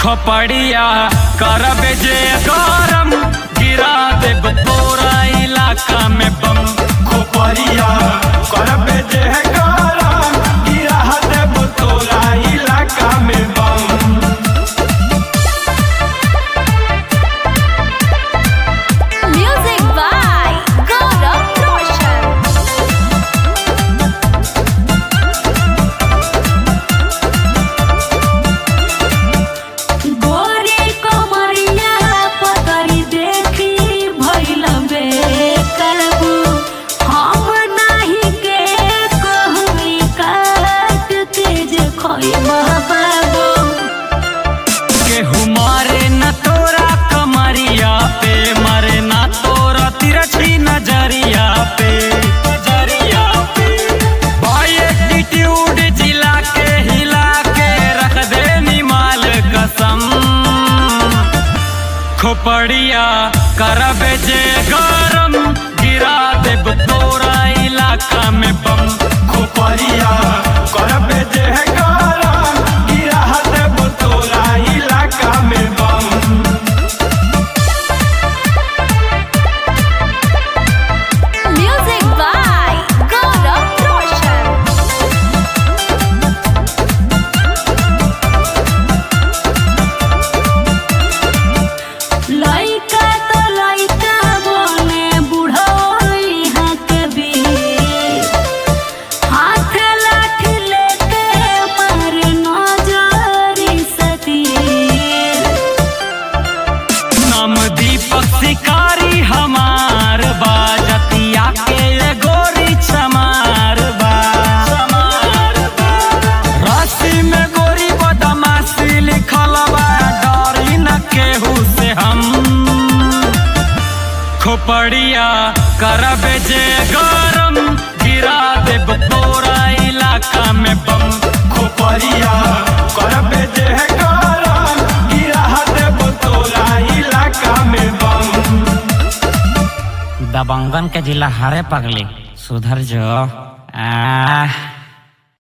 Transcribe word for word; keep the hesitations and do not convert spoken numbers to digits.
खोपड़िया करबे जे गरम गिरा देब तोरा इलाका में बम। खोपड़िया करबे जे गरम गिरा देब तोरा इलाका में बम। Music by Gaurav Roshan। गोरी कमरिया पतरी देखी भइल बेकाबू, हम नाही के कहवी काट तेज खइबा बाबू। केहू मारे न तोरा कमरिया पे, मरे न तोरा तिरछी नजरिया पे नजरिया पे। भाई एटीट्यूड जिला के हिला के रख दे निमाल कसम। खोपड़िया करबे जे गरम गिरा देब तोरा इलाका में बम। खोपड़िया करबे जे गरम गिरा देब तोरा इलाका में बम। Music by Gaurav Roshan। लइका तो लइका बोले बुढ़ई हाथ बीर, हाथ लाठी लेके मारे नजरी सतीर। नाम दीपक शिकारी हमार बा, जतिया के ये गोरी चमार बा चमार बा। राशि में गोरी बदमाशी लिखल बा, डरी न केहू से हम। खोपड़िया करबे जे गरम गिरा देब तोरा इलाका में बम। खोपड़िया करबे जे गरम गिरा देब तोरा इलाका में बम। दबंगन के जिला हरे पगली सुधर जो आ